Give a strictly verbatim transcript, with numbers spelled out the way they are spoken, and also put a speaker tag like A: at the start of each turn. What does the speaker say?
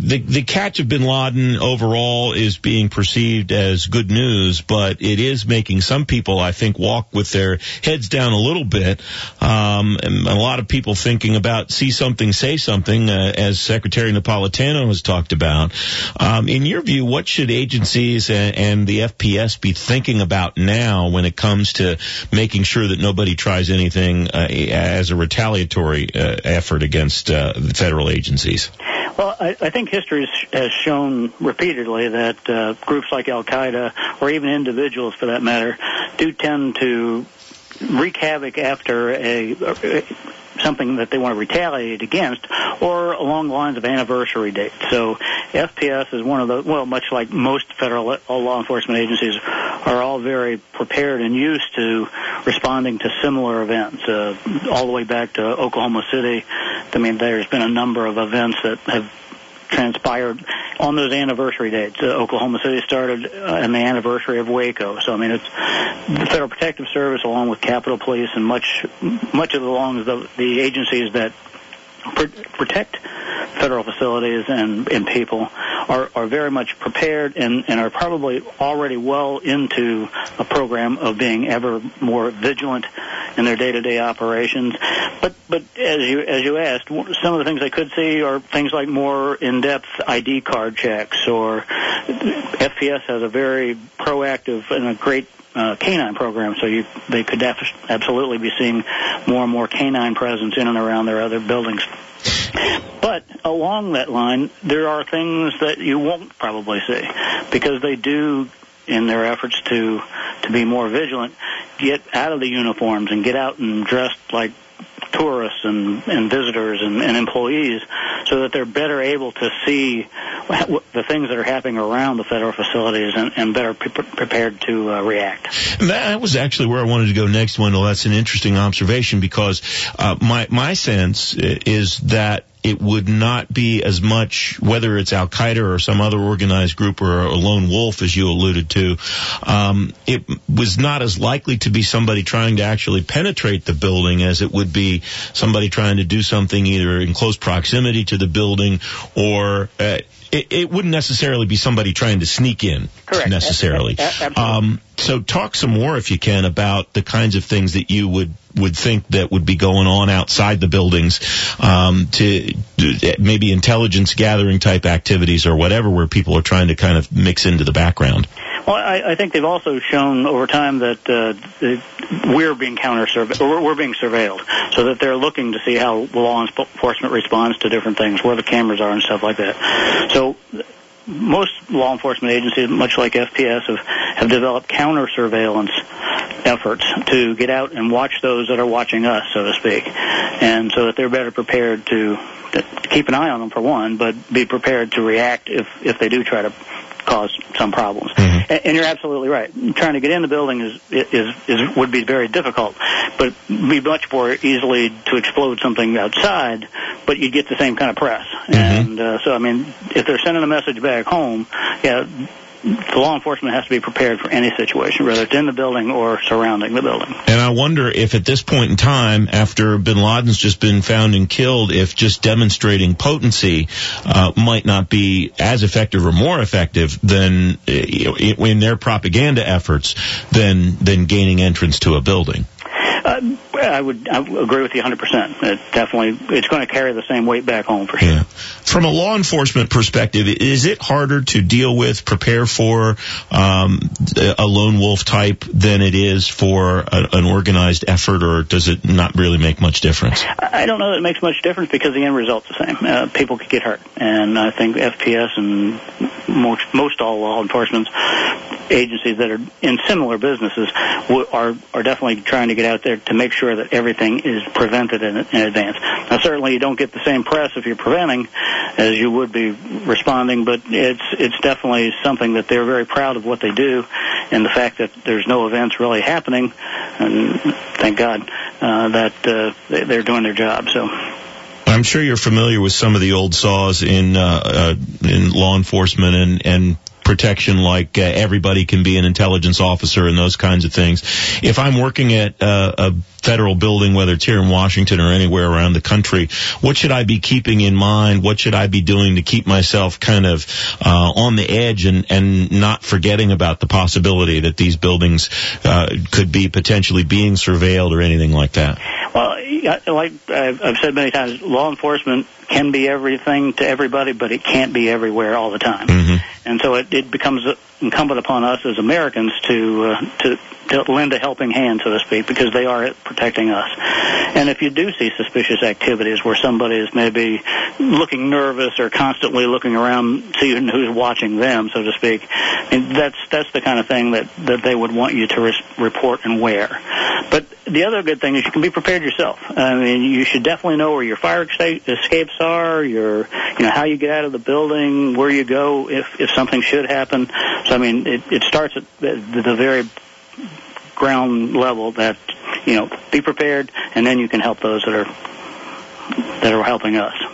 A: the the catch of Bin Laden overall is being perceived as good news, but it is making some people, I think, walk with their heads down a little bit. Um, and a lot of people thinking about see something, say something, uh, as Secretary Napolitano has talked about. Um, in your view, what should agencies and, and the F P S be thinking about now when it comes to making sure that nobody tries anything uh, as a retaliatory uh, effort against uh, the federal agencies?
B: Well, I, I think history has shown repeatedly that uh, groups like Al-Qaeda, or even individuals for that matter, do tend to wreak havoc after a, a something that they want to retaliate against, or along the lines of anniversary dates. So F P S is one of the, well, much like most federal law enforcement agencies, are all very prepared and used to responding to similar events. Uh, all the way back to Oklahoma City, I mean, there's been a number of events that have transpired on those anniversary dates. Uh, Oklahoma City started uh, on the anniversary of Waco. So, I mean, it's the Federal Protective Service along with Capitol Police and much much of the, along the, the agencies that pr- protect federal facilities and, and people are, are very much prepared and, and are probably already well into a program of being ever more vigilant in their day-to-day operations. But but as you as you asked, some of the things I could see are things like more in-depth I D card checks, or F P S has a very proactive and a great uh, canine program, so you they could def- absolutely be seeing more and more canine presence in and around their other buildings. But along that line, there are things that you won't probably see, because they do, in their efforts to to be more vigilant, get out of the uniforms and get out and dress like tourists and, and visitors and, and employees, so that they're better able to see the things that are happening around the federal facilities and, and better pre- prepared to uh, react.
A: That was actually where I wanted to go next, Wendell. That's an interesting observation, because uh, my my sense is that it would not be as much, whether it's Al-Qaeda or some other organized group or a lone wolf, as you alluded to, um, it was not as likely to be somebody trying to actually penetrate the building as it would be somebody trying to do something either in close proximity to the building, or uh, it, it wouldn't necessarily be somebody trying to sneak in.
B: Correct.
A: Necessarily.
B: A- a- absolutely.
A: Um, so talk some more, if you can, about the kinds of things that you would would think that would be going on outside the buildings, um, to maybe intelligence gathering type activities or whatever, where people are trying to kind of mix into the background.
B: Well, I, I think they've also shown over time that uh, the, we're being counter or we're being surveilled, so that they're looking to see how law enforcement responds to different things, where the cameras are and stuff like that. So most law enforcement agencies, much like F P S, have, have developed counter-surveillance efforts to get out and watch those that are watching us, so to speak, and so that they're better prepared to, to keep an eye on them, for one, but be prepared to react if, if they do try to cause some problems. Mm-hmm. And, and you're absolutely right. Trying to get in the building is, is is would be very difficult, but be much more easily to explode something outside, but you'd get the same kind of press. Mm-hmm. And uh, so, I mean, if they're sending a message back home, yeah, the law enforcement has to be prepared for any situation, whether it's in the building or surrounding the building.
A: And I wonder if at this point in time, after Bin Laden's just been found and killed, if just demonstrating potency uh, might not be as effective or more effective than uh, in their propaganda efforts than than gaining entrance to a building.
B: Uh, I would I would agree with you one hundred percent. It definitely, it's going to carry the same weight back home for sure.
A: Yeah. From a law enforcement perspective, is it harder to deal with, prepare for um, a lone wolf type than it is for a, an organized effort, or does it not really make much difference?
B: I don't know that it makes much difference, because the end result's the same. Uh, people could get hurt, and I think F P S and most, most all law enforcement agencies that are in similar businesses w- are are definitely trying to get out there to make sure that everything is prevented in, in advance. Now, certainly you don't get the same press if you're preventing as you would be responding, but it's it's definitely something that they're very proud of what they do, and the fact that there's no events really happening, and thank God uh, that uh, they're doing their job. So.
A: I'm sure you're familiar with some of the old saws in uh, uh, in law enforcement, and, and protection like uh, everybody can be an intelligence officer and those kinds of things. If I'm working at uh, a federal building, whether it's here in Washington or anywhere around the country, what should I be keeping in mind? What should I be doing to keep myself kind of uh, on the edge and, and not forgetting about the possibility that these buildings uh, could be potentially being surveilled or anything like that?
B: Well, like I've said many times, law enforcement can be everything to everybody, but it can't be everywhere all the time.
A: Mm-hmm.
B: And so it, it becomes incumbent upon us as Americans to, uh, to to lend a helping hand, so to speak, because they are protecting us. And if you do see suspicious activities where somebody is maybe looking nervous or constantly looking around, seeing who's watching them, so to speak, and that's that's the kind of thing that, that they would want you to res- report and wear. But the other good thing is you can be prepared yourself. I mean, you should definitely know where your fire escapes are, your, you know, how you get out of the building, where you go if, if something should happen. So, I mean, it, it starts at the, the very ground level that, you know, be prepared, and then you can help those that are that are helping us.